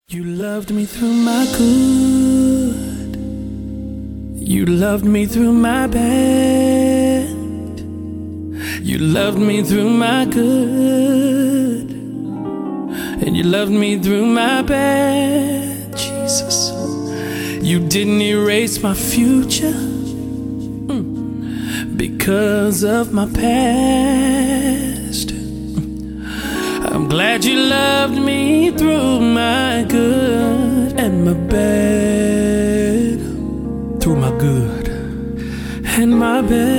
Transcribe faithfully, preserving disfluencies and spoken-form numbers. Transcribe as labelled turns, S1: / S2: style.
S1: You loved me through my good. You loved me through my bad. You loved me through my good. And you loved me through my bad. Jesus, you didn't erase my future mm, because of my past. I'm glad you loved me through my good and my bad. Through my good and my bad.